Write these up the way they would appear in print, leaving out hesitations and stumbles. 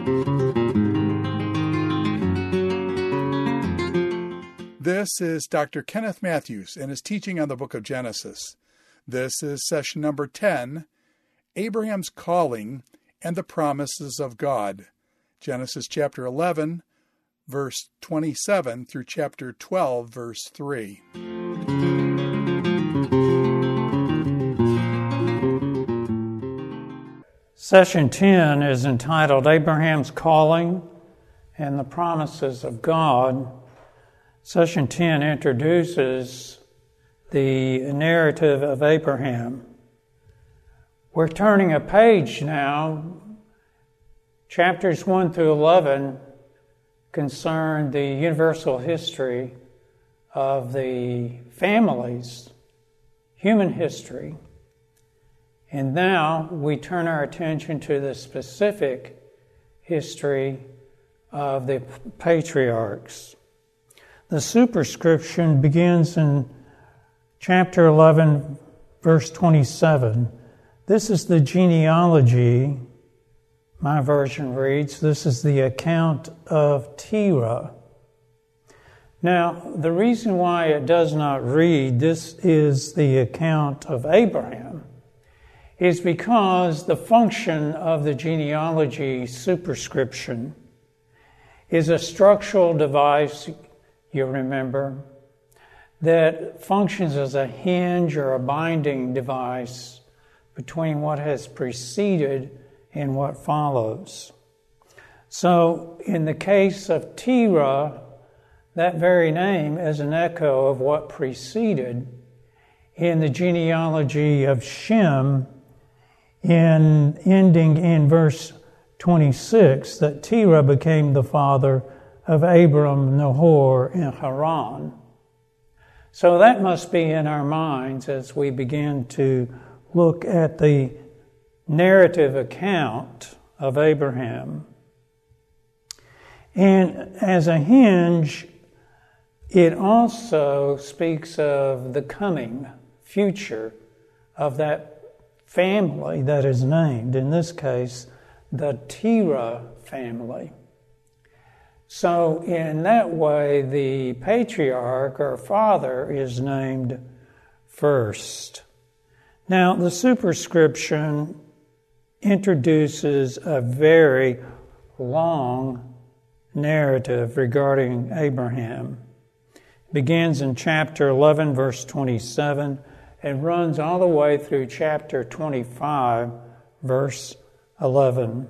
This is Dr. Kenneth Matthews and his teaching on the book of Genesis. This is session number 10, Abraham's Calling and the Promises of God. Genesis chapter 11, verse 27 through chapter 12, verse 3. Session 10 is entitled Abraham's Calling and the Promises of God. Session 10 introduces the narrative of Abraham. We're turning a page now. Chapters 1 through 11 concern the universal history of the families, human history. And now we turn our attention to the specific history of the patriarchs. The superscription begins in chapter 11, verse 27. This is the genealogy. My version reads, this is the account of Terah. Now, the reason why it does not read, this is the account of Abraham, is because the function of the genealogy superscription is a structural device, you remember, that functions as a hinge or a binding device between what has preceded and what follows. So, in the case of Terah, that very name is an echo of what preceded. In the genealogy of Shem, ending in verse 26, that Terah became the father of Abram, Nahor, and Haran. So that must be in our minds as we begin to look at the narrative account of Abraham. And as a hinge, it also speaks of the coming future of that family that is named, in this case, the Terah family. So in that way, the patriarch or father is named first. Now, the superscription introduces a very long narrative regarding Abraham. It begins in chapter 11, verse 27, and runs all the way through chapter 25, verse 11.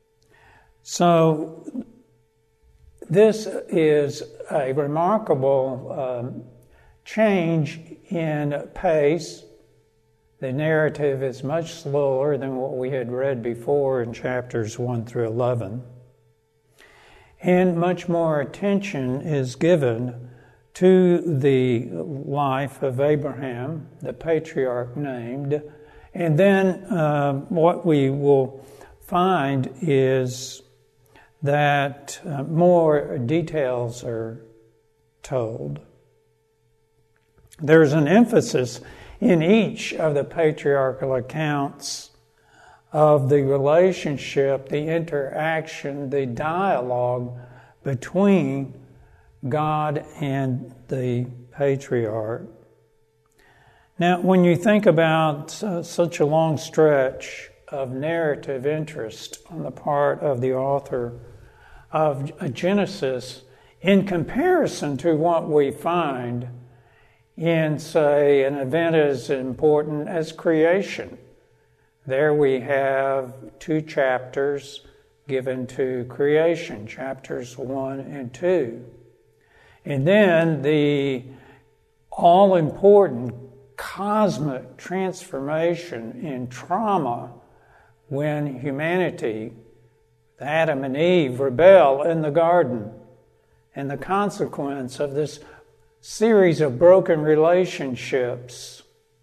So, this is a remarkable change in pace. The narrative is much slower than what we had read before in chapters 1 through 11. And much more attention is given to the life of Abraham, the patriarch named. And then what we will find is that more details are told. There's an emphasis in each of the patriarchal accounts of the relationship, the interaction, the dialogue between God and the patriarch. Now, when you think about such a long stretch of narrative interest on the part of the author of Genesis, in comparison to what we find in, say, an event as important as creation. There we have 2 chapters given to creation, chapters 1 and 2. And then the all-important cosmic transformation in trauma when humanity, Adam and Eve, rebel in the garden, and the consequence of this series of broken relationships.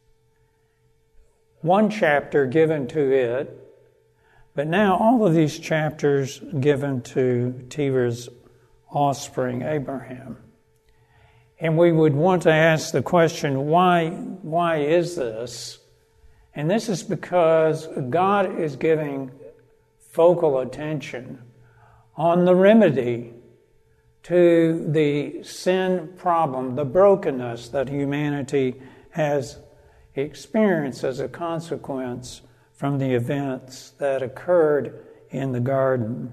1 chapter given to it, but now all of these chapters given to Terah's offspring, Abraham. And we would want to ask the question, why is this? And this is because God is giving focal attention on the remedy to the sin problem, the brokenness that humanity has experienced as a consequence from the events that occurred in the garden.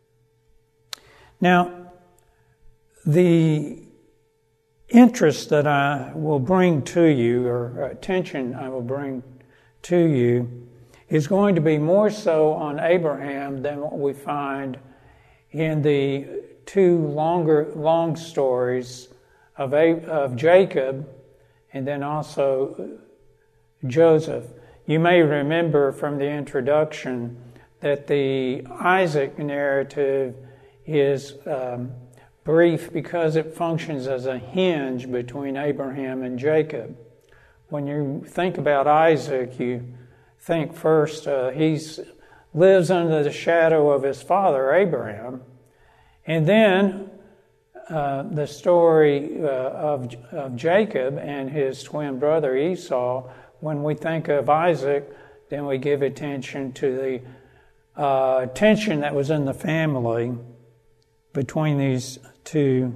Now, the interest that I will bring to you, or attention I will bring to you, is going to be more so on Abraham than what we find in the two long stories of Jacob and then also Joseph. You may remember from the introduction that the Isaac narrative is brief because it functions as a hinge between Abraham and Jacob. When you think about Isaac, you think first he lives under the shadow of his father Abraham, and then the story of Jacob and his twin brother Esau. When we think of Isaac, then we give attention to the tension that was in the family between these two,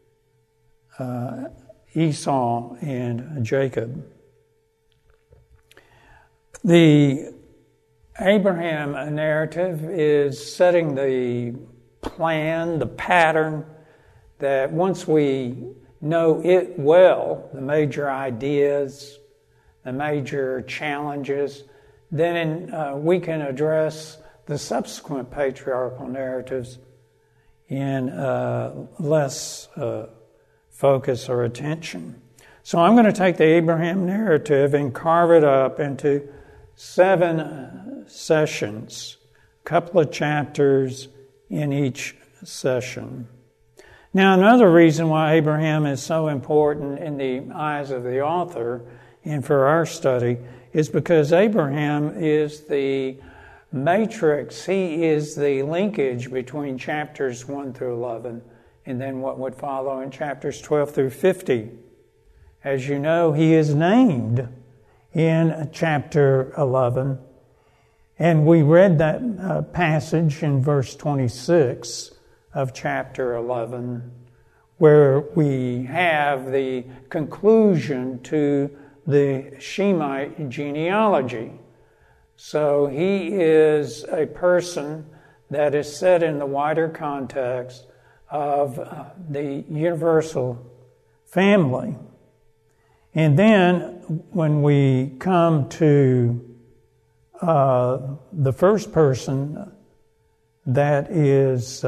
Esau and Jacob. The Abraham narrative is setting the plan, the pattern, that once we know it well, the major ideas, the major challenges, then we can address the subsequent patriarchal narratives in less focus or attention. So I'm going to take the Abraham narrative and carve it up into 7 sessions, a couple of chapters in each session. Now, another reason why Abraham is so important in the eyes of the author and for our study is because Abraham is the matrix, he is the linkage between chapters 1 through 11 and then what would follow in chapters 12 through 50. As you know, he is named in chapter 11, and we read that passage in verse 26 of chapter 11, where we have the conclusion to the Shemite genealogy. So he is a person that is set in the wider context of the universal family. And then when we come to the first person that is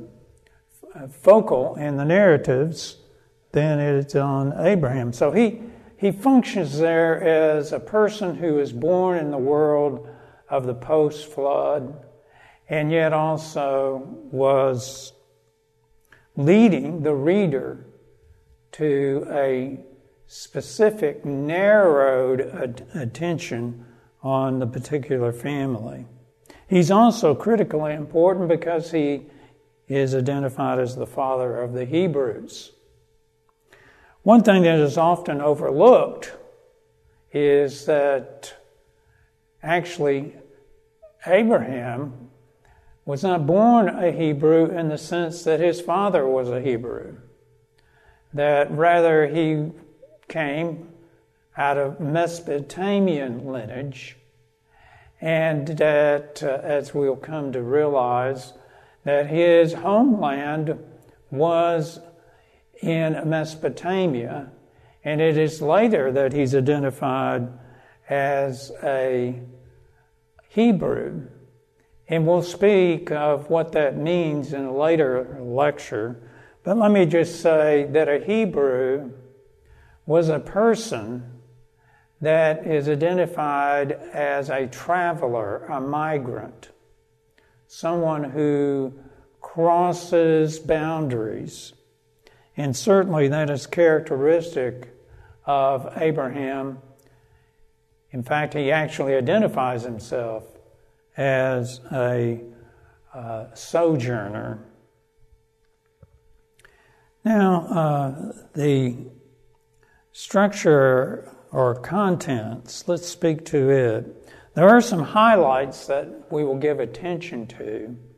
focal in the narratives, then it's on Abraham. So he functions there as a person who is born in the world of the post-flood and yet also was leading the reader to a specific, narrowed attention on the particular family. He's also critically important because he is identified as the father of the Hebrews. One thing that is often overlooked is that actually Abraham was not born a Hebrew in the sense that his father was a Hebrew. That rather he came out of Mesopotamian lineage, and that, as we'll come to realize, that his homeland was in Mesopotamia, and it is later that he's identified as a Hebrew. And we'll speak of what that means in a later lecture. But let me just say that a Hebrew was a person that is identified as a traveler, a migrant, someone who crosses boundaries. And certainly that is characteristic of Abraham. In fact, he actually identifies himself as a sojourner. Now, the structure or contents, let's speak to it. There are some highlights that we will give attention to.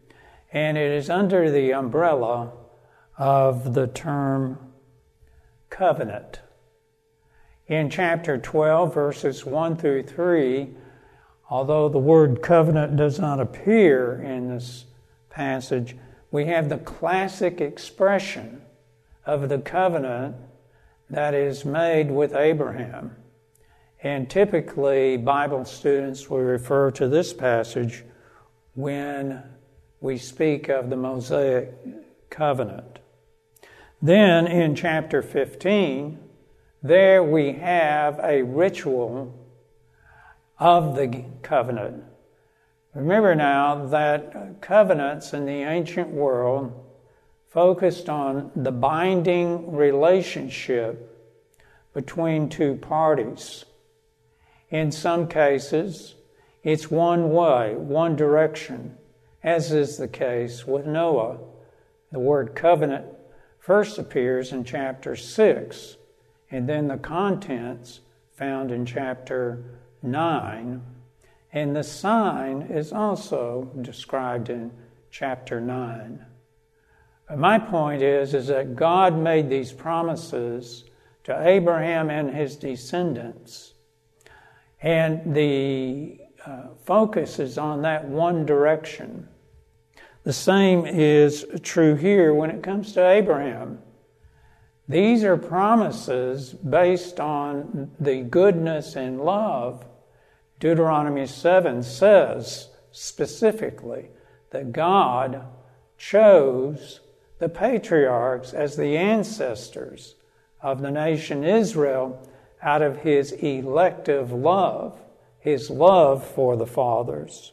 and it is under the umbrella of the term covenant. In chapter 12, verses 1 through 3, although the word covenant does not appear in this passage, we have the classic expression of the covenant that is made with Abraham. And typically, Bible students will refer to this passage when we speak of the Mosaic covenant. Then in chapter 15, there we have a ritual of the covenant. Remember now that covenants in the ancient world focused on the binding relationship between two parties. In some cases, it's one way, one direction, as is the case with Noah. The word covenant first appears in chapter 6, and then the contents found in chapter 9, and the sign is also described in chapter 9. But my point is that God made these promises to Abraham and his descendants, and the focus is on that one direction. The same is true here when it comes to Abraham. These are promises based on the goodness and love. Deuteronomy 7 says specifically that God chose the patriarchs as the ancestors of the nation Israel out of his elective love, his love for the fathers.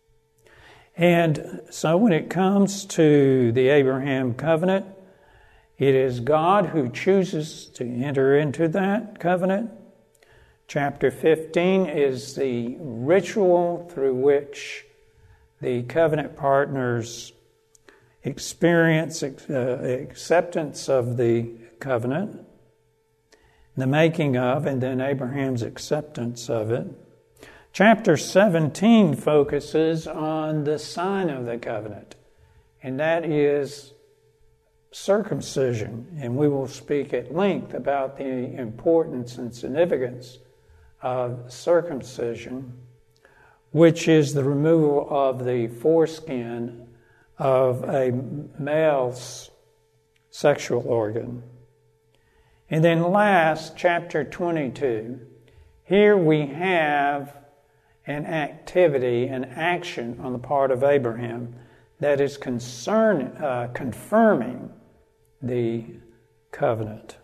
And so when it comes to the Abraham covenant, it is God who chooses to enter into that covenant. Chapter 15 is the ritual through which the covenant partners experience acceptance of the covenant, the making of, and then Abraham's acceptance of it. Chapter 17 focuses on the sign of the covenant, and that is circumcision. And we will speak at length about the importance and significance of circumcision, which is the removal of the foreskin of a male's sexual organ. And then last, chapter 22. Here we have an activity, an action on the part of Abraham that is confirming the covenant.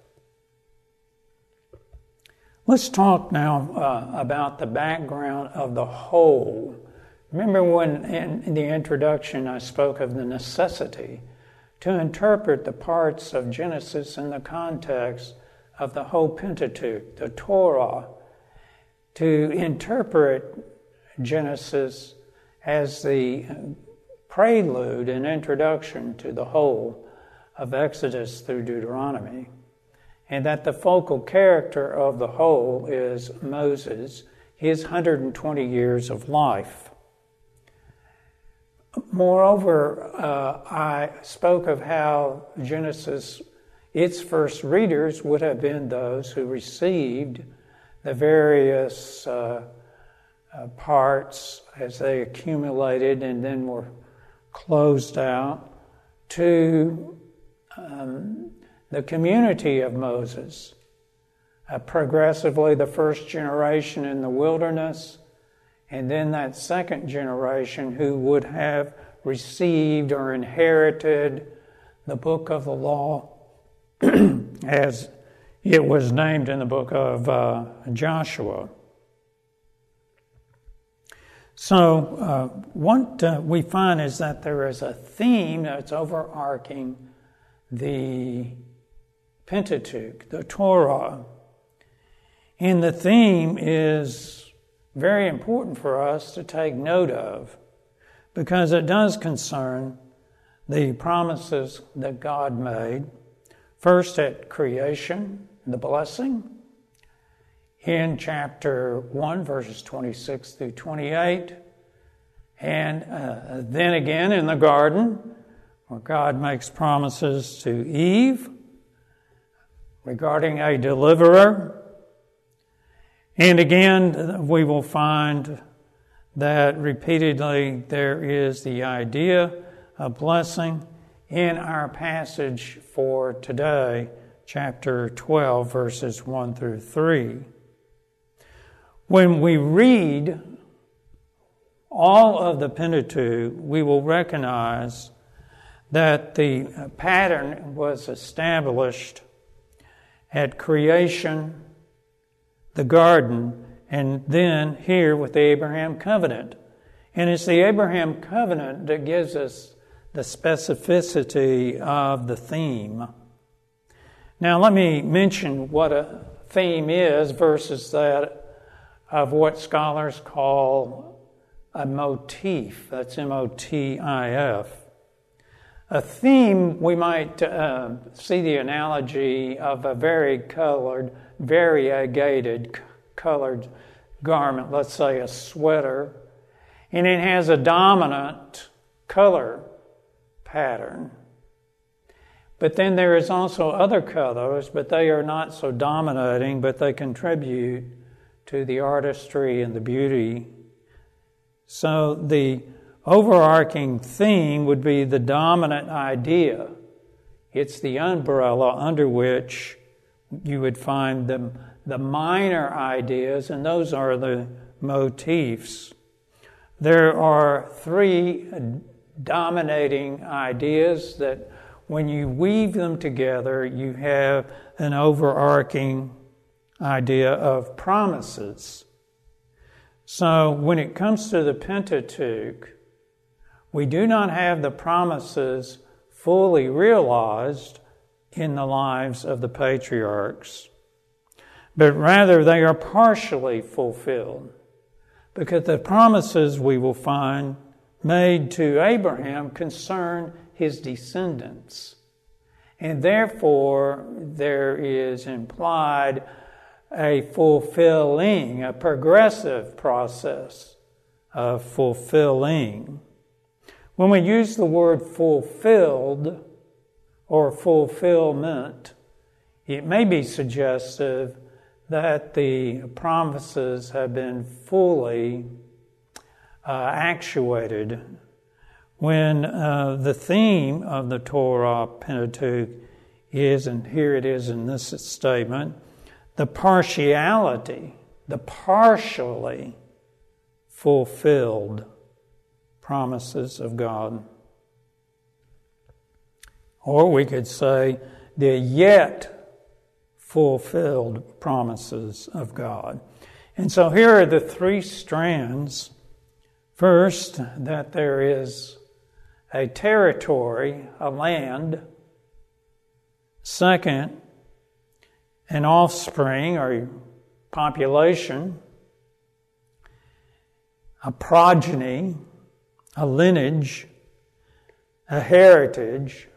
Let's talk now about the background of the whole. Remember when in the introduction I spoke of the necessity to interpret the parts of Genesis in the context of the whole Pentateuch, the Torah, to interpret Genesis as the prelude and introduction to the whole of Exodus through Deuteronomy, and that the focal character of the whole is Moses, his 120 years of life. Moreover, I spoke of how Genesis, its first readers would have been those who received the various parts as they accumulated and then were closed out to the community of Moses. Progressively, the first generation in the wilderness, and then that second generation who would have received or inherited the book of the law as it was named in the book of Joshua. So what we find is that there is a theme that's overarching the Pentateuch, the Torah. And the theme is very important for us to take note of because it does concern the promises that God made. First at creation, the blessing, in chapter 1, verses 26 through 28, And then again in the garden, where God makes promises to Eve regarding a deliverer. And again, we will find that repeatedly there is the idea of blessing in our passage for today, chapter 12, verses 1 through 3. When we read all of the Pentateuch, we will recognize that the pattern was established at creation, the garden, and then here with the Abraham covenant. And it's the Abraham covenant that gives us the specificity of the theme. Now let me mention what a theme is versus that of what scholars call a motif. That's M-O-T-I-F. A theme, we might see the analogy of a variegated colored garment, let's say a sweater, and it has a dominant color pattern. But then there is also other colors, but they are not so dominating, but they contribute to the artistry and the beauty. So the overarching theme would be the dominant idea. It's the umbrella under which you would find the minor ideas, and those are the motifs. There are three dominating ideas that when you weave them together, you have an overarching idea of promises. So when it comes to the Pentateuch, we do not have the promises fully realized in the lives of the patriarchs, but rather they are partially fulfilled, because the promises we will find made to Abraham concern his descendants. And therefore, there is implied a fulfilling, a progressive process of fulfilling. When we use the word fulfilled or fulfillment, it may be suggestive that the promises have been fully actuated. When the theme of the Torah Pentateuch is, and here it is in this statement, the partiality, the partially fulfilled promises of God. Or we could say the yet fulfilled promises of God. And so here are the three strands. First, that there is a territory, a land. Second, an offspring or population, a progeny, a lineage, a heritage.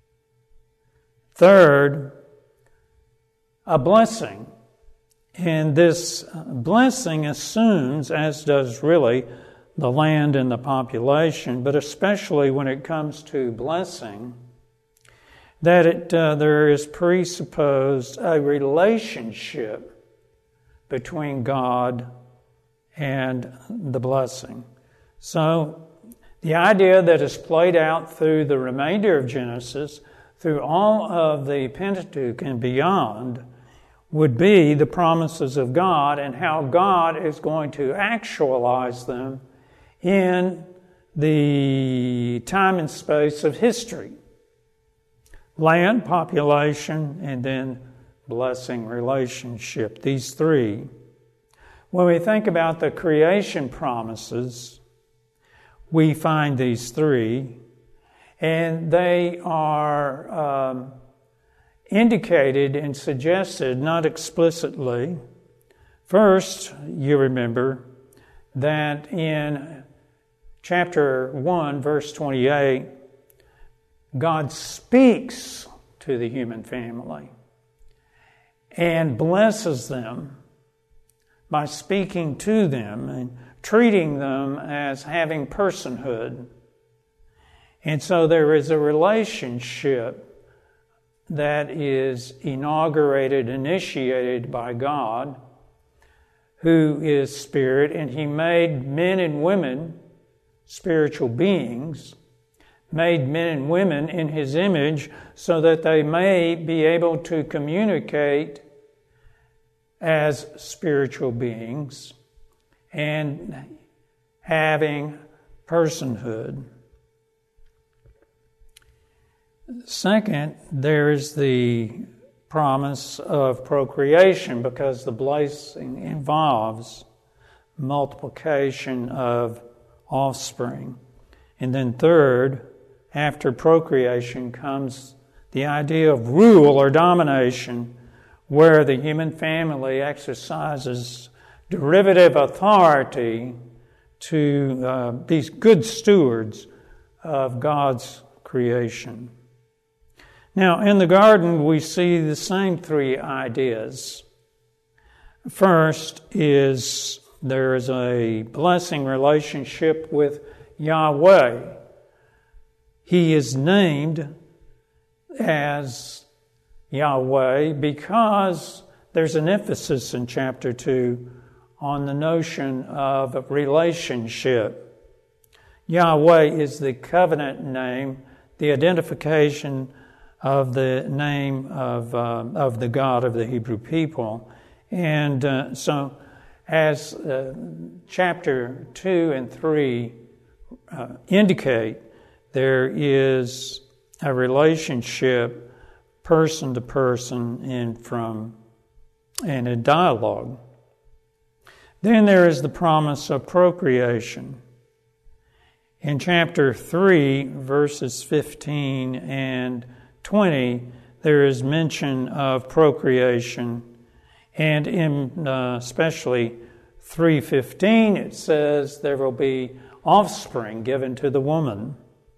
Third, a blessing. And this blessing assumes, as does really the land and the population, but especially when it comes to blessing, that there is presupposed a relationship between God and the blessing. So the idea that is played out through the remainder of Genesis, through all of the Pentateuch and beyond, would be the promises of God and how God is going to actualize them in the time and space of history. Land, population, and then blessing relationship. These three. When we think about the creation promises, we find these three, and they are indicated and suggested, not explicitly. First, you remember that in chapter 1, verse 28, God speaks to the human family and blesses them by speaking to them. And treating them as having personhood. And so there is a relationship that is initiated by God, who is spirit, and He made men and women spiritual beings, made men and women in His image so that they may be able to communicate as spiritual beings and having personhood. Second, there's the promise of procreation, because the blessing involves multiplication of offspring. And then third, after procreation comes the idea of rule or domination, where the human family exercises derivative authority to be good stewards of God's creation. Now, in the garden, we see the same three ideas. First is there is a blessing relationship with Yahweh. He is named as Yahweh because there's an emphasis in chapter 2 on the notion of a relationship. Yahweh is the covenant name, the identification of the name of the God of the Hebrew people. And so as chapter 2 and 3 indicate, there is a relationship person to person and a dialogue. Then there is the promise of procreation. In chapter 3, verses 15 and 20, there is mention of procreation, and in especially 3:15, it says there will be offspring given to the woman.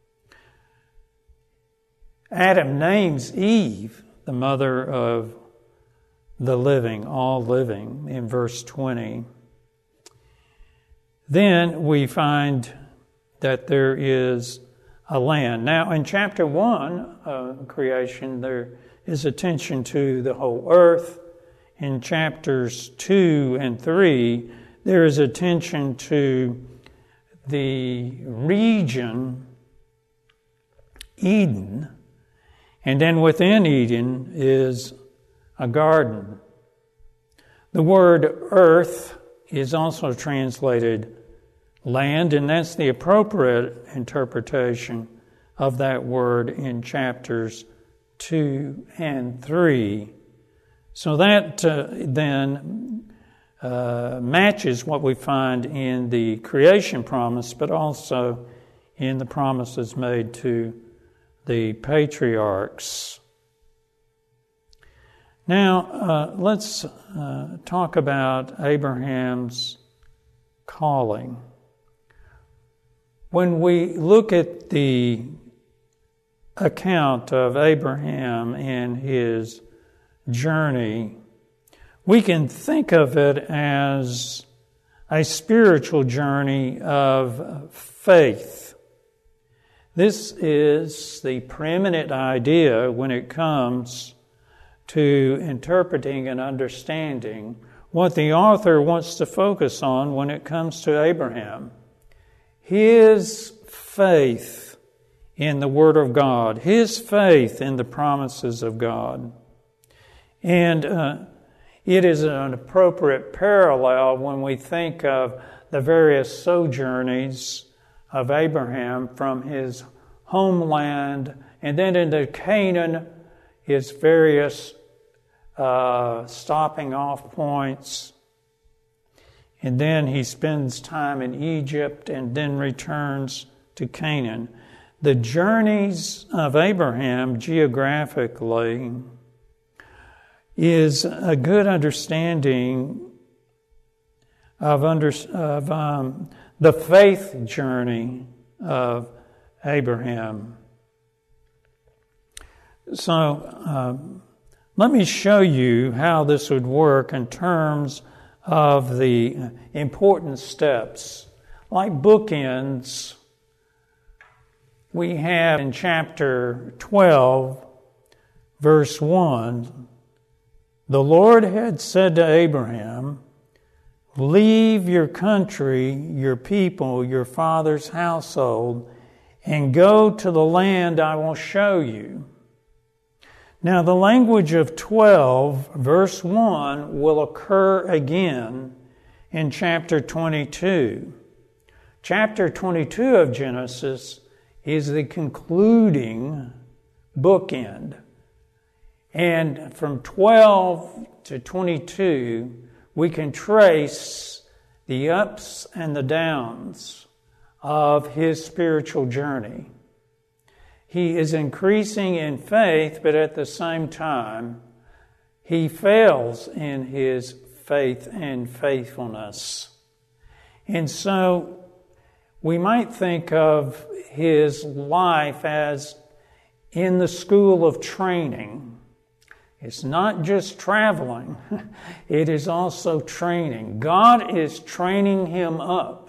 Adam names Eve the mother of the living, all living, in verse 20. Then we find that there is a land. Now, in chapter 1 of creation, there is attention to the whole earth. In chapters 2 and 3, there is attention to the region, Eden, and then within Eden is a garden. The word earth is also translated land, and that's the appropriate interpretation of that word in chapters 2 and 3. So that then matches what we find in the creation promise, but also in the promises made to the patriarchs. Now, let's talk about Abraham's calling. When we look at the account of Abraham and his journey, we can think of it as a spiritual journey of faith. This is the preeminent idea when it comes to interpreting and understanding what the author wants to focus on when it comes to Abraham. His faith in the Word of God, his faith in the promises of God. And it is an appropriate parallel when we think of the various sojournings of Abraham from his homeland and then into Canaan, his various stopping off points. And then he spends time in Egypt and then returns to Canaan. The journeys of Abraham geographically is a good understanding of the faith journey of Abraham. So let me show you how this would work in terms of the important steps. Like bookends, we have in chapter 12, verse 1, the Lord had said to Abraham, leave your country, your people, your father's household, and go to the land I will show you. Now, the language of 12, verse 1, will occur again in chapter 22. Chapter 22 of Genesis is the concluding bookend. And from 12 to 22, we can trace the ups and the downs of his spiritual journey. He is increasing in faith, but at the same time, he fails in his faith and faithfulness. And so we might think of his life as in the school of training. It's not just traveling, it is also training. God is training him up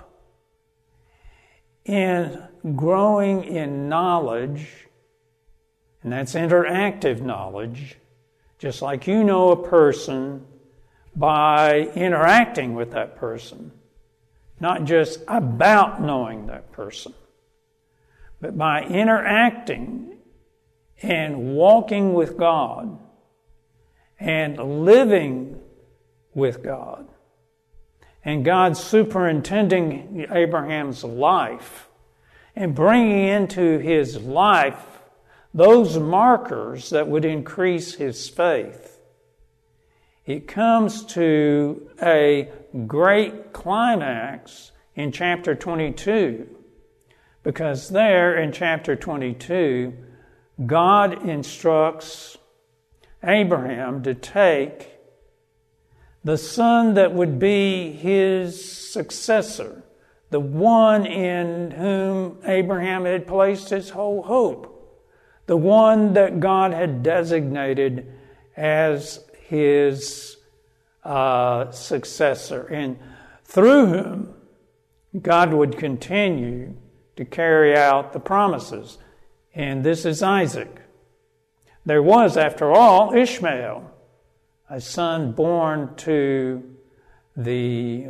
in growing in knowledge, and that's interactive knowledge, just like you know a person by interacting with that person, not just about knowing that person, but by interacting and walking with God and living with God. And God superintending Abraham's life and bringing into his life those markers that would increase his faith. It comes to a great climax in chapter 22, because there in chapter 22, God instructs Abraham to take the son that would be his successor, the one in whom Abraham had placed his whole hope, the one that God had designated as his successor, and through whom God would continue to carry out the promises. And this is Isaac. There was, after all, Ishmael, a son born to the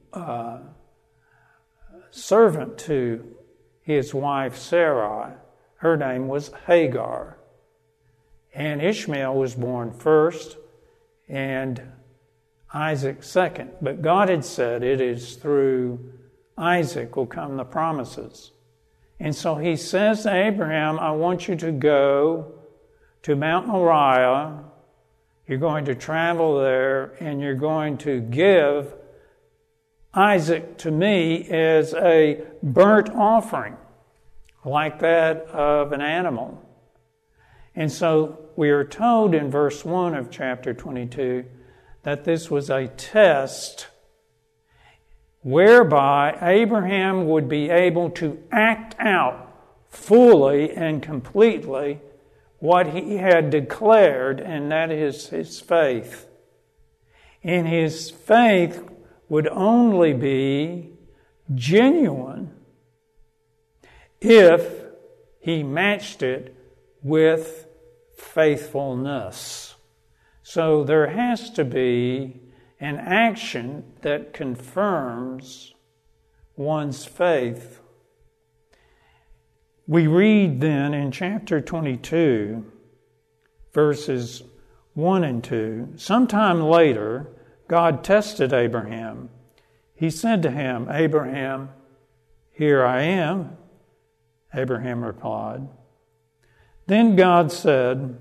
servant to his wife Sarai. Her name was Hagar. And Ishmael was born first and Isaac second. But God had said it is through Isaac will come the promises. And so he says to Abraham, I want you to go to Mount Moriah. You're going to travel there and you're going to give Isaac to me as a burnt offering, like that of an animal. And so we are told in verse 1 of chapter 22 that this was a test whereby Abraham would be able to act out fully and completely what he had declared, and that is his faith. And his faith would only be genuine if he matched it with faithfulness. So there has to be an action that confirms one's faith. We read then in chapter 22, verses 1 and 2, sometime later, God tested Abraham. He said to him, Abraham, here I am. Abraham replied. Then God said,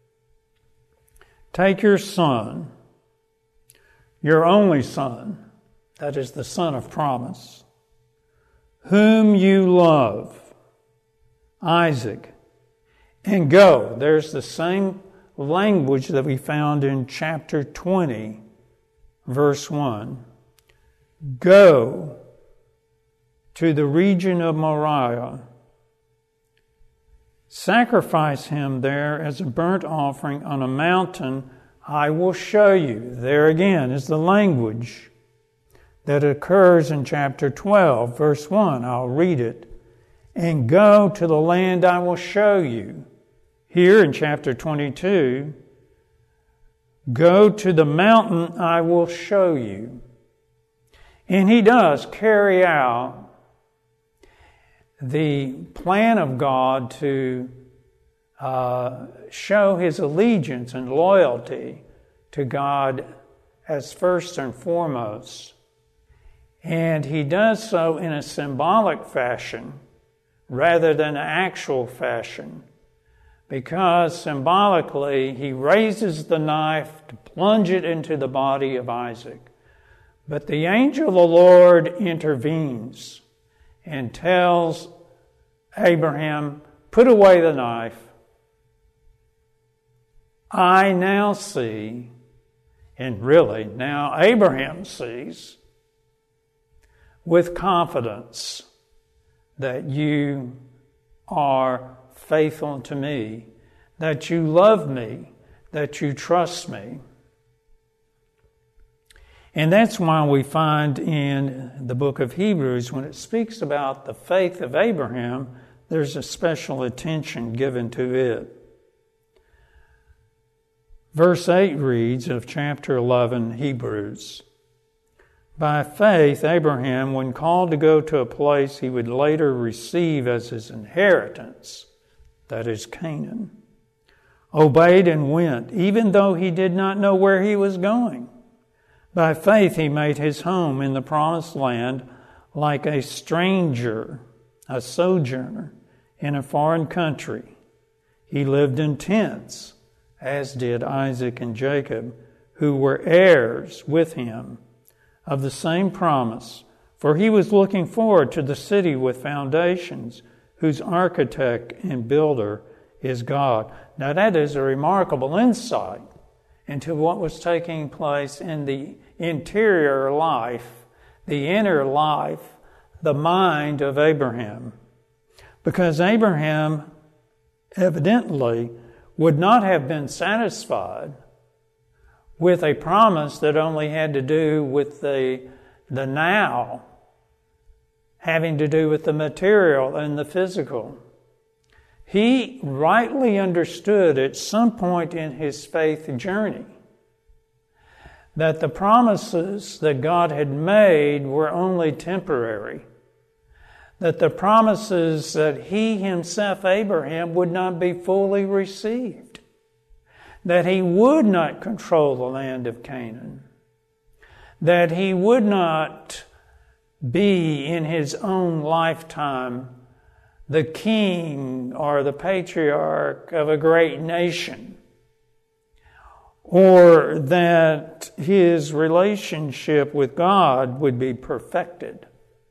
take your son, your only son, that is the son of promise, whom you love, Isaac, and go. There's the same language that we found in chapter 20, verse 1. Go to the region of Moriah. Sacrifice him there as a burnt offering on a mountain I will show you. There again is the language that occurs in chapter 12, verse 1. I'll read it. And go to the land I will show you. Here in chapter 22, go to the mountain I will show you. And he does carry out the plan of God to show his allegiance and loyalty to God as first and foremost. And he does so in a symbolic fashion rather than an actual fashion, because symbolically he raises the knife to plunge it into the body of Isaac. But the angel of the Lord intervenes and tells Abraham, put away the knife. I now see, and really now Abraham sees with confidence that you are faithful to me, that you love me, that you trust me. And that's why we find in the book of Hebrews, when it speaks about the faith of Abraham, there's a special attention given to it. Verse 8 reads of chapter 11, Hebrews, by faith, Abraham, when called to go to a place he would later receive as his inheritance, that is Canaan, obeyed and went, even though he did not know where he was going. By faith, he made his home in the promised land like a stranger, a sojourner in a foreign country. He lived in tents, as did Isaac and Jacob, who were heirs with him of the same promise. For he was looking forward to the city with foundations, whose architect and builder is God. Now that is a remarkable insight into what was taking place in the interior life, the inner life, the mind of Abraham. Because Abraham evidently would not have been satisfied with a promise that only had to do with the now, having to do with the material and the physical. He rightly understood at some point in his faith journey that the promises that God had made were only temporary, that the promises that he himself, Abraham, would not be fully received, that he would not control the land of Canaan, that he would not be in his own lifetime the king or the patriarch of a great nation, or that his relationship with God would be perfected,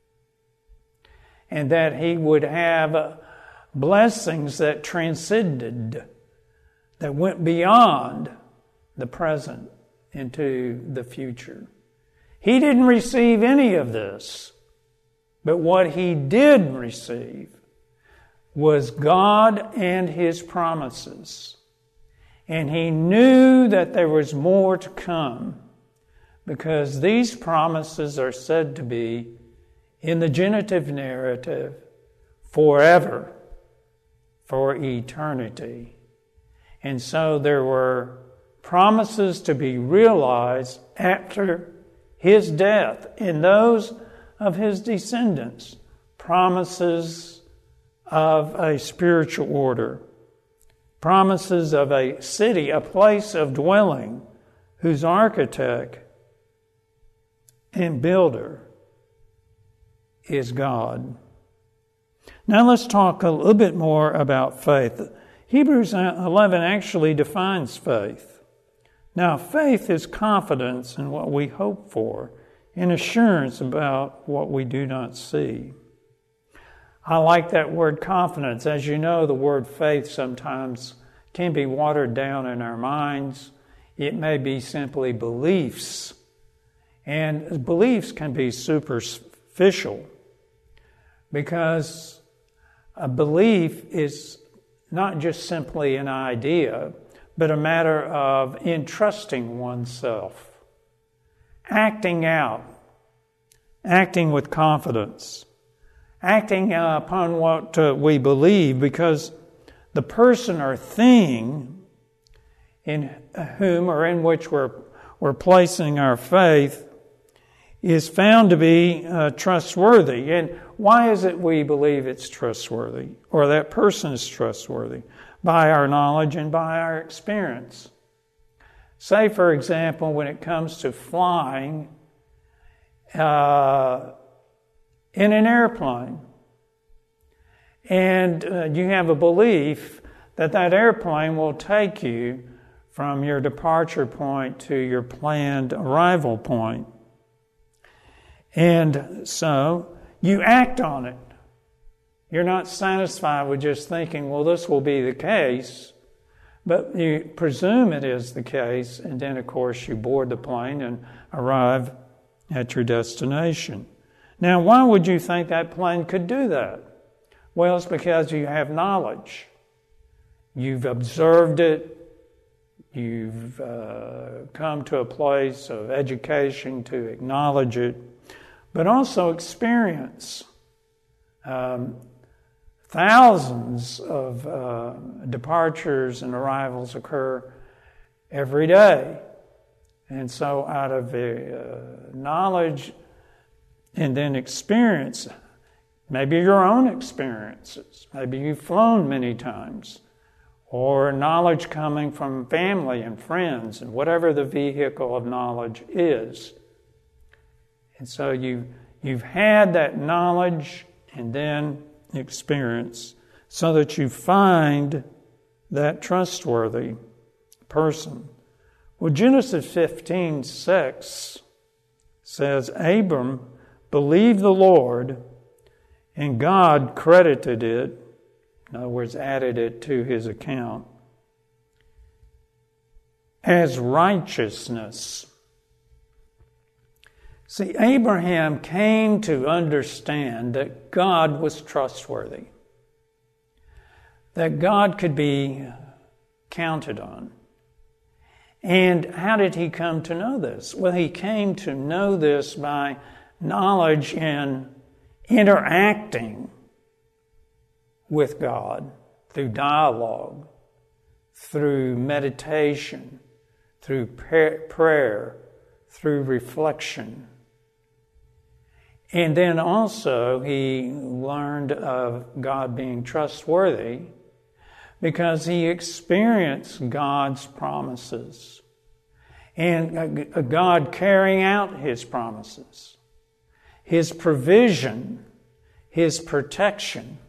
and that he would have blessings that transcended, that went beyond the present into the future. He didn't receive any of this, but what he did receive was God and his promises. And he knew that there was more to come, because these promises are said to be, in the genitive narrative, forever, for eternity. And so there were promises to be realized after his death in those of his descendants, promises of a spiritual order, promises of a city, a place of dwelling, whose architect and builder is God. Now let's talk a little bit more about faith. Hebrews 11 actually defines faith. Now, faith is confidence in what we hope for and assurance about what we do not see. I like that word confidence. As you know, the word faith sometimes can be watered down in our minds. It may be simply beliefs. And beliefs can be superficial, because a belief is not just simply an idea, but a matter of entrusting oneself, acting out, acting with confidence, acting upon what we believe, because the person or thing in whom or in which we're placing our faith is found to be trustworthy. And why is it we believe it's trustworthy, or that person is trustworthy? By our knowledge and by our experience. Say, for example, when it comes to flying in an airplane, and you have a belief that that airplane will take you from your departure point to your planned arrival point. And so you act on it. You're not satisfied with just thinking, well, this will be the case, but you presume it is the case, and then, of course, you board the plane and arrive at your destination. Now, why would you think that plane could do that? Well, it's because you have knowledge. You've observed it. You've come to a place of education to acknowledge it, but also experience. Thousands of departures and arrivals occur every day. And so out of knowledge and then experience, maybe your own experiences, maybe you've flown many times, or knowledge coming from family and friends, and whatever the vehicle of knowledge is. And so you've had that knowledge and then experience so that you find that trustworthy person. Well, Genesis 15:6 says, Abram believed the Lord, and God credited it, in other words, added it to his account, as righteousness. See, Abraham came to understand that God was trustworthy, that God could be counted on. And how did he come to know this? Well, he came to know this by knowledge and interacting with God through dialogue, through meditation, through prayer, through reflection. And then also he learned of God being trustworthy because he experienced God's promises and God carrying out his promises, his provision, his protection.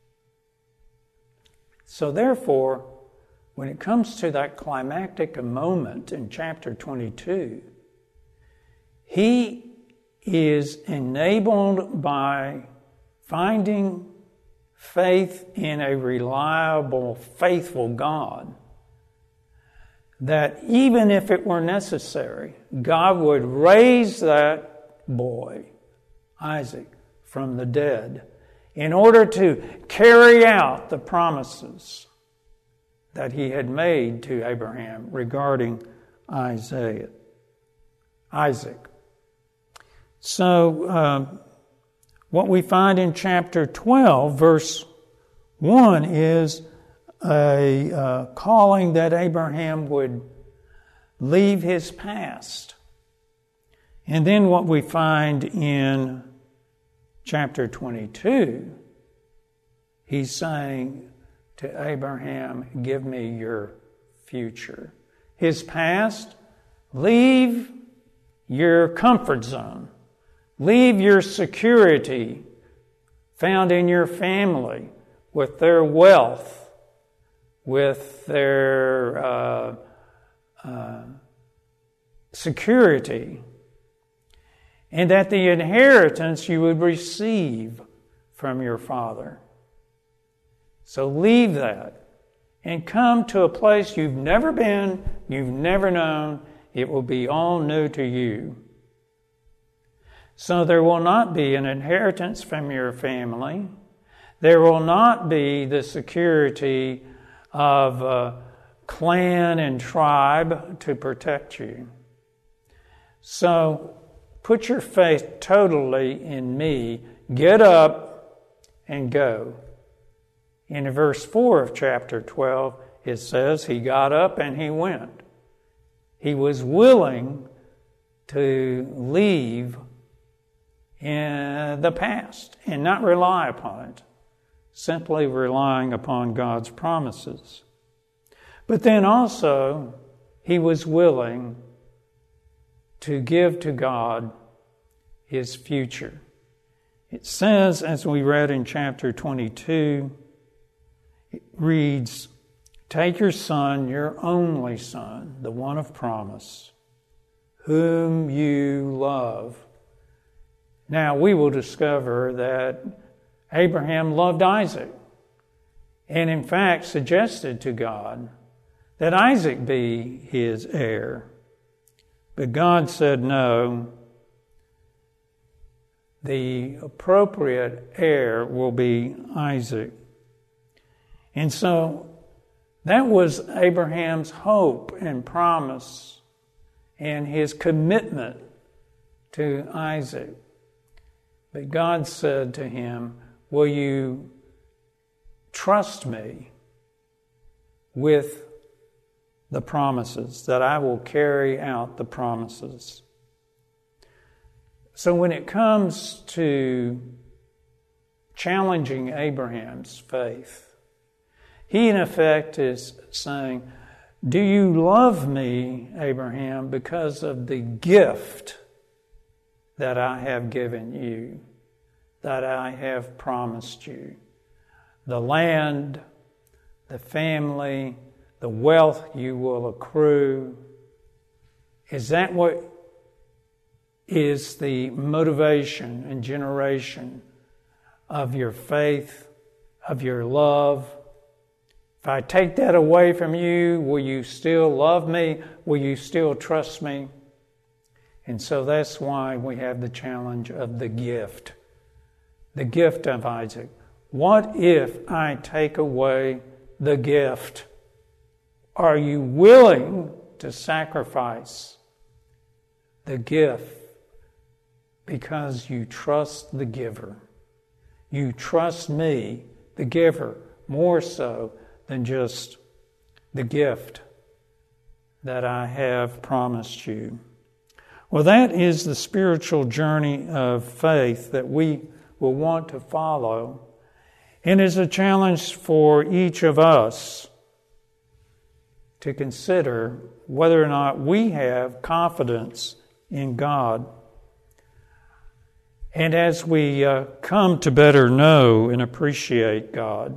So therefore, when it comes to that climactic moment in chapter 22, he is enabled by finding faith in a reliable, faithful God, that even if it were necessary, God would raise that boy, Isaac, from the dead in order to carry out the promises that he had made to Abraham regarding Isaac. So, what we find in chapter 12, verse 1, is a calling that Abraham would leave his past. And then what we find in chapter 22, he's saying to Abraham, give me your future. His past, leave your comfort zone. Leave your security found in your family with their wealth, with their security, and that the inheritance you would receive from your father. So leave that and come to a place you've never been, you've never known. It will be all new to you. So there will not be an inheritance from your family. There will not be the security of clan and tribe to protect you. So put your faith totally in me. Get up and go. In verse 4 of chapter 12, it says he got up and he went. He was willing to leave in the past and not rely upon it, simply relying upon God's promises. But then also, he was willing to give to God his future. It says, as we read in chapter 22, it reads, "Take your son, your only son, the one of promise, whom you love." Now, we will discover that Abraham loved Isaac, and in fact suggested to God that Isaac be his heir. But God said no. The appropriate heir will be Isaac. And so that was Abraham's hope and promise and his commitment to Isaac. But God said to him, "Will you trust me with the promises, that I will carry out the promises?" So when it comes to challenging Abraham's faith, he in effect is saying, "Do you love me, Abraham, because of the gift that I have given you, that I have promised you? The land, the family, the wealth you will accrue. Is that what is the motivation and generation of your faith, of your love? If I take that away from you, will you still love me? Will you still trust me?" And so that's why we have the challenge of the gift of Isaac. What if I take away the gift? Are you willing to sacrifice the gift because you trust the giver? You trust me, the giver, more so than just the gift that I have promised you. Well, that is the spiritual journey of faith that we will want to follow, and is a challenge for each of us to consider whether or not we have confidence in God. And as we come to better know and appreciate God.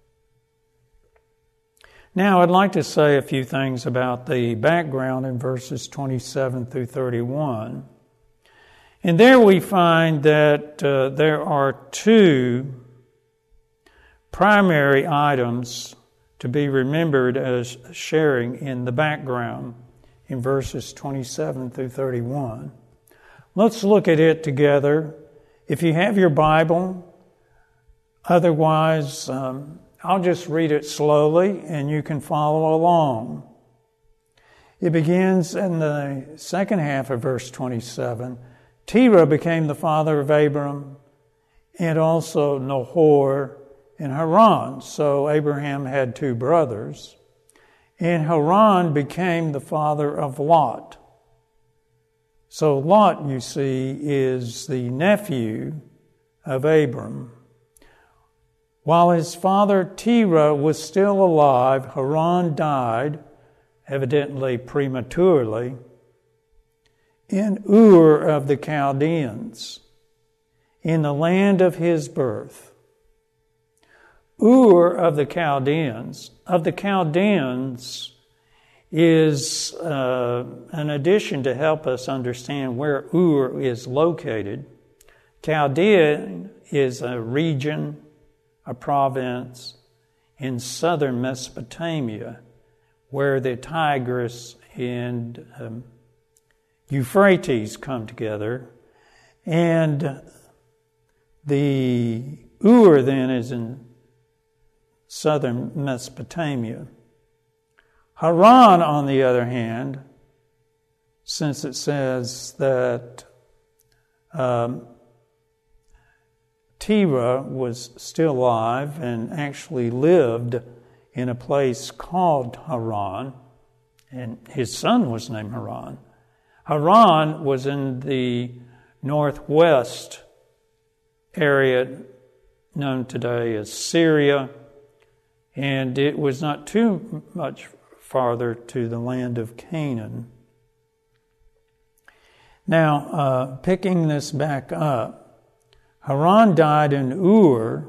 Now, I'd like to say a few things about the background in verses 27 through 31. And there we find that there are two primary items to be remembered as sharing in the background in verses 27 through 31. Let's look at it together. If you have your Bible, otherwise, I'll just read it slowly and you can follow along. It begins in the second half of verse 27. Terah became the father of Abram and also Nahor and Haran. So Abraham had two brothers. And Haran became the father of Lot. So Lot, you see, is the nephew of Abram. While his father Terah was still alive, Haran died, evidently prematurely, in Ur of the Chaldeans, in the land of his birth. Ur of the Chaldeans is an addition to help us understand where Ur is located. Chaldea is a region, a province in southern Mesopotamia, where the Tigris and Euphrates come together, and the Ur then is in southern Mesopotamia. Haran, on the other hand, since it says that Terah was still alive and actually lived in a place called Haran, and his son was named Haran. Haran was in the northwest area known today as Syria, and it was not too much farther to the land of Canaan. Now, picking this back up, Haran died in Ur.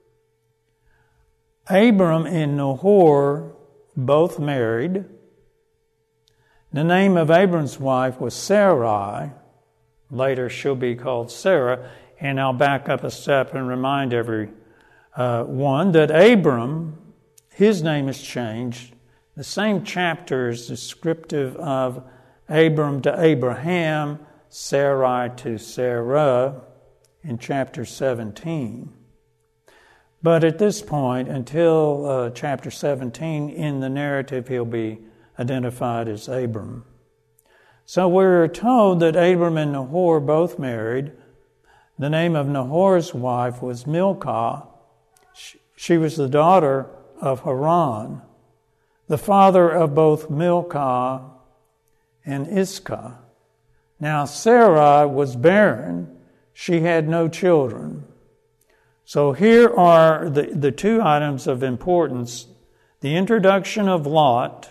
Abram and Nahor both married. The name of Abram's wife was Sarai. Later she'll be called Sarah. And I'll back up a step and remind everyone that Abram, his name is changed. The same chapter is descriptive of Abram to Abraham, Sarai to Sarah in chapter 17. But at this point, until chapter 17, in the narrative, he'll be identified as Abram. So we're told that Abram and Nahor both married. The name of Nahor's wife was Milcah. She was the daughter of Haran, the father of both Milcah and Iscah. Now Sarai was barren. She had no children. So here are the two items of importance: the introduction of Lot,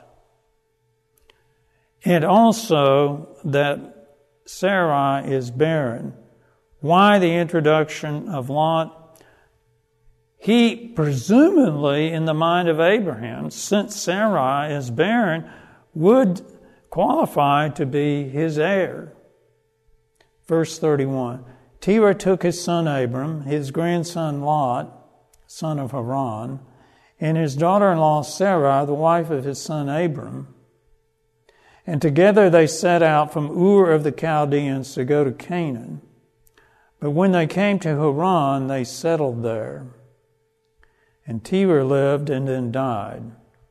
and also that Sarai is barren. Why the introduction of Lot? He presumably, in the mind of Abraham, since Sarai is barren, would qualify to be his heir. Verse 31, Terah took his son Abram, his grandson Lot, son of Haran, and his daughter-in-law Sarah, the wife of his son Abram, and together they set out from Ur of the Chaldeans to go to Canaan. But when they came to Haran, they settled there. And Terah lived and then died.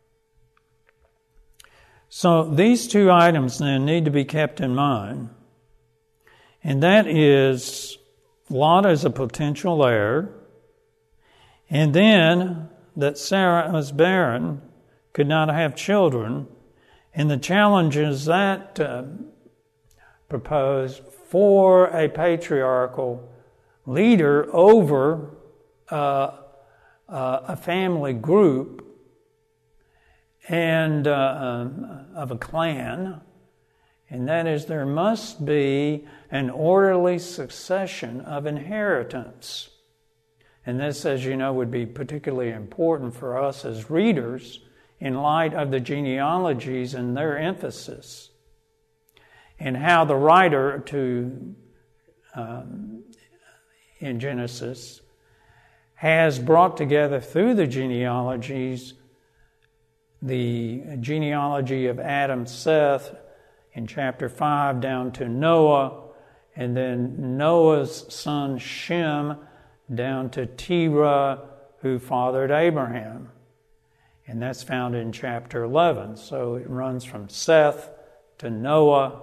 So these two items then need to be kept in mind. And that is Lot as a potential heir, and then that Sarah was barren, could not have children, and the challenges that proposed for a patriarchal leader over a family group and of a clan, and that is there must be an orderly succession of inheritance. And this, as you know, would be particularly important for us as readers in light of the genealogies and their emphasis, and how the writer in Genesis has brought together through the genealogies the genealogy of Adam, Seth in chapter 5 down to Noah, and then Noah's son Shem down to Terah, who fathered Abraham. And that's found in chapter 11. So it runs from Seth to Noah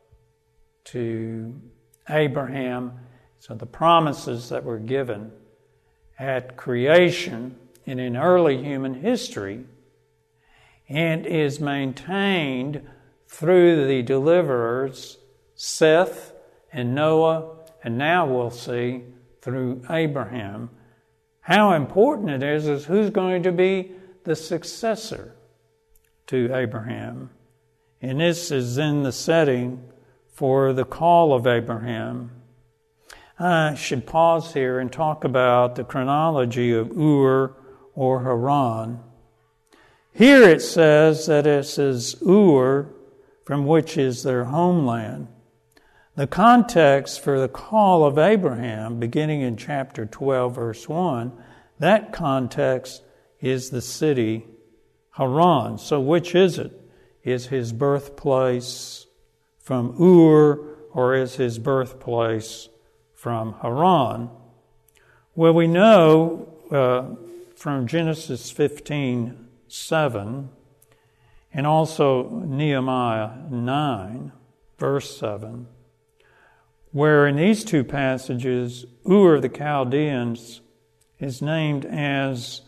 to Abraham. So the promises that were given at creation and in early human history, and is maintained through the deliverers, Seth and Noah, and now we'll see through Abraham. How important it is who's going to be the successor to Abraham. And this is in the setting for the call of Abraham. I should pause here and talk about the chronology of Ur or Haran. Here it says that it is Ur, from which is their homeland. The context for the call of Abraham, beginning in chapter 12, verse 1, that context is the city Haran. So which is it? Is his birthplace from Ur, or is his birthplace from Haran? Well, we know from Genesis 15:7, and also Nehemiah 9, verse 7, where in these two passages, Ur of the Chaldeans is named as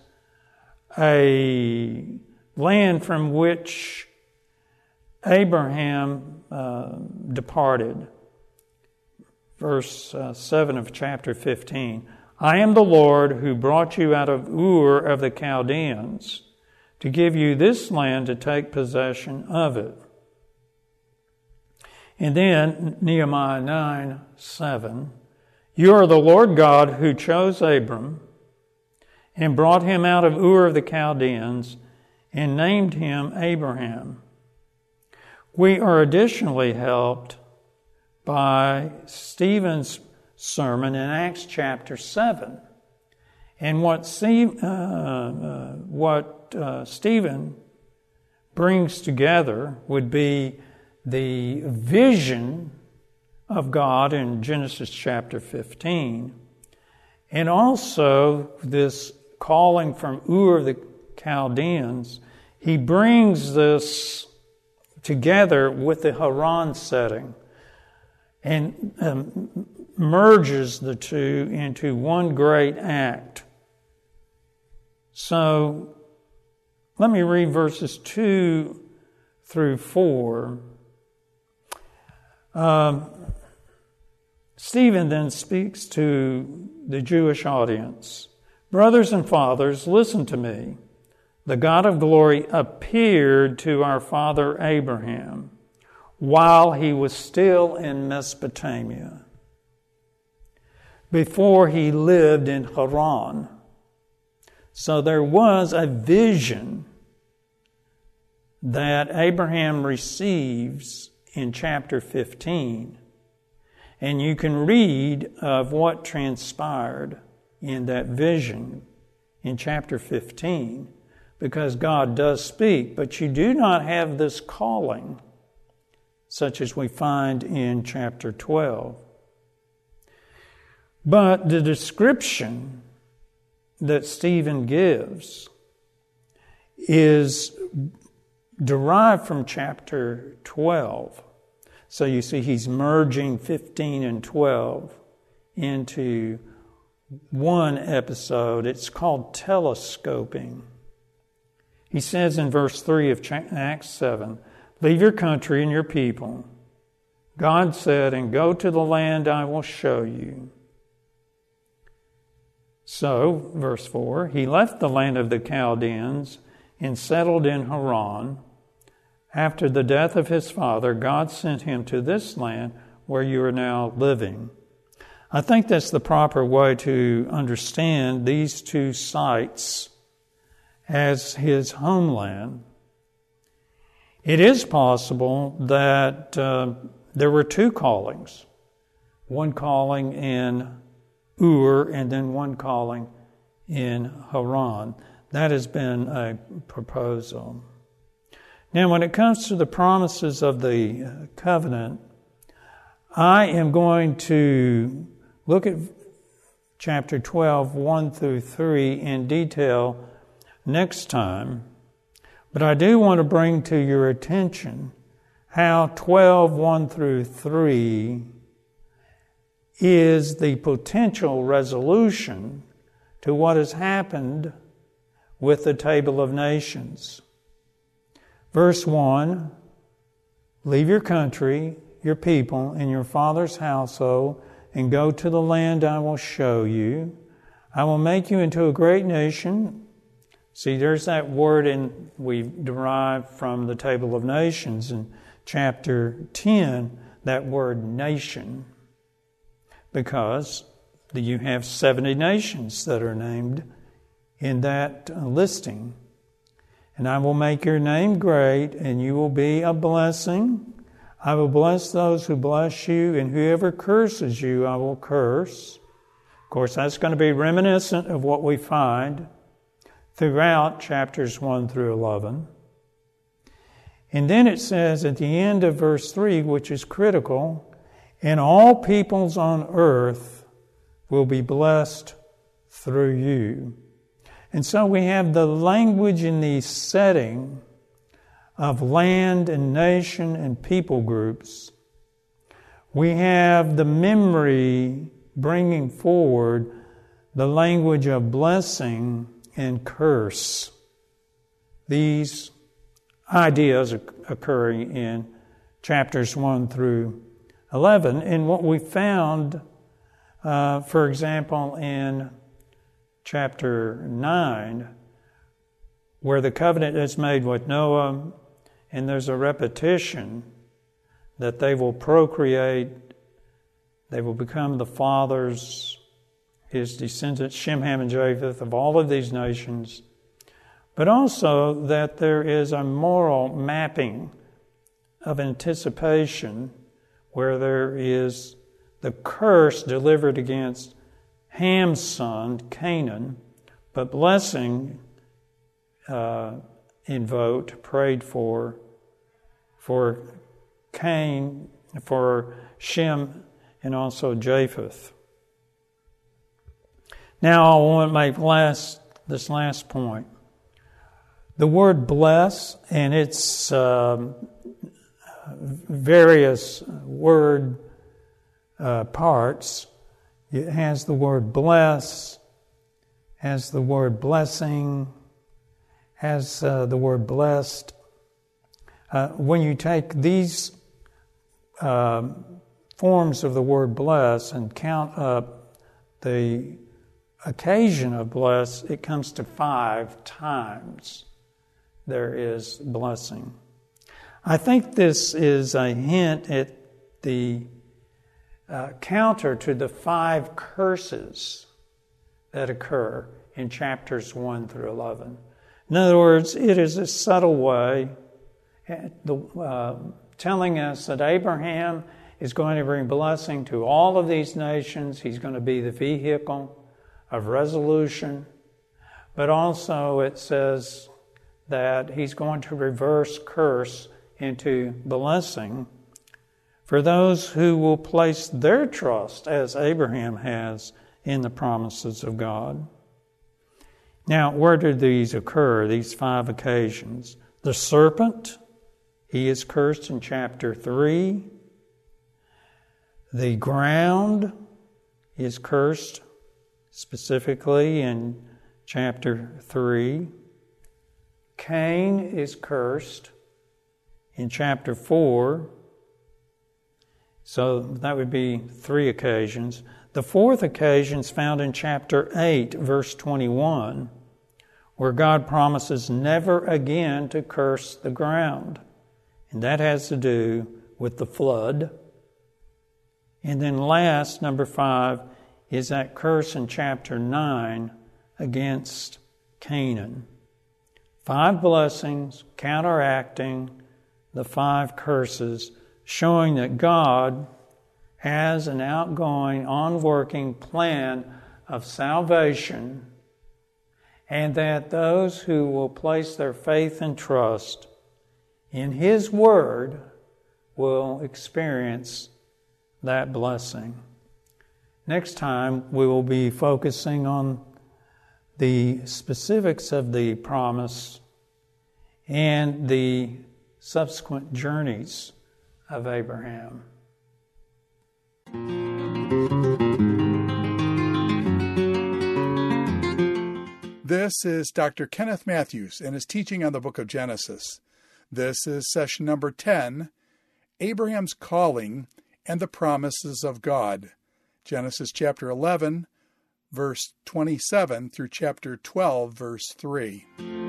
a land from which Abraham departed. Verse 7 of chapter 15. I am the Lord who brought you out of Ur of the Chaldeans to give you this land to take possession of it. And then Nehemiah 9, 7. You are the Lord God who chose Abram and brought him out of Ur of the Chaldeans and named him Abraham. We are additionally helped by Stephen's sermon in Acts chapter 7. And what Stephen brings together would be the vision of God in Genesis chapter 15, and also this calling from Ur of the Chaldeans. He brings this together with the Haran setting and merges the two into one great act. So let me read verses 2 through 4. Stephen then speaks to the Jewish audience. Brothers and fathers, listen to me. The God of glory appeared to our father Abraham while he was still in Mesopotamia, before he lived in Haran. So there was a vision that Abraham receives in chapter 15. And you can read of what transpired in that vision in chapter 15, because God does speak, but you do not have this calling such as we find in chapter 12. But the description that Stephen gives is derived from chapter 12. So you see he's merging 15 and 12 into one episode. It's called telescoping. He says in verse 3 of Acts 7, leave your country and your people. God said, and go to the land I will show you. So, verse 4, he left the land of the Chaldeans and settled in Haran. After the death of his father, God sent him to this land where you are now living. I think that's the proper way to understand these two sites as his homeland. It is possible that there were two callings. One calling in Ur and then one calling in Haran. That has been a proposal. Now, when it comes to the promises of the covenant, I am going to look at chapter 12, 1 through 3 in detail next time. But I do want to bring to your attention how 12, 1 through 3 is the potential resolution to what has happened with the Table of Nations. Verse 1, leave your country, your people, and your father's household, and go to the land I will show you. I will make you into a great nation. See, there's that word we derive from the Table of Nations in chapter 10, that word nation, because you have 70 nations that are named in that listing. And I will make your name great, and you will be a blessing. I will bless those who bless you, and whoever curses you, I will curse. Of course, that's going to be reminiscent of what we find throughout chapters 1 through 11. And then it says at the end of verse 3, which is critical, and all peoples on earth will be blessed through you. And so we have the language in the setting of land and nation and people groups. We have the memory bringing forward the language of blessing and curse. These ideas occurring in chapters 1 through 11. And what we found, for example, in chapter 9, where the covenant is made with Noah, and there's a repetition that they will procreate, they will become the fathers, his descendants, Shem, Ham, and Japheth, of all of these nations, but also that there is a moral mapping of anticipation where there is the curse delivered against Ham's son, Canaan, but blessing invoked, prayed for Cain, for Shem, and also Japheth. Now I want to make this last point. The word bless and its various word parts, it has the word bless, has the word blessing, has the word blessed. When you take these forms of the word bless and count up the occasion of bless, it comes to 5 times there is blessing. I think this is a hint at the counter to the 5 curses that occur in chapters 1 through 11. In other words, it is a subtle way telling us that Abraham is going to bring blessing to all of these nations. He's going to be the vehicle of resolution. But also it says that he's going to reverse curse into blessing for those who will place their trust, as Abraham has, in the promises of God. Now, where did these occur, these 5 occasions? The serpent, he is cursed in chapter 3. The ground is cursed specifically in chapter 3. Cain is cursed in chapter 4. So that would be 3 occasions. The 4th occasion is found in chapter 8, verse 21, where God promises never again to curse the ground. And that has to do with the flood. And then last, number 5, is that curse in chapter 9 against Canaan. 5 blessings counteracting the 5 curses, showing that God has an outgoing, onworking plan of salvation, and that those who will place their faith and trust in His Word will experience that blessing. Next time, we will be focusing on the specifics of the promise and the subsequent journeys of Abraham. This is Dr. Kenneth Matthews and his teaching on the book of Genesis. This is session number 10, Abraham's Calling and the Promises of God. Genesis chapter 11, verse 27 through chapter 12, verse 3.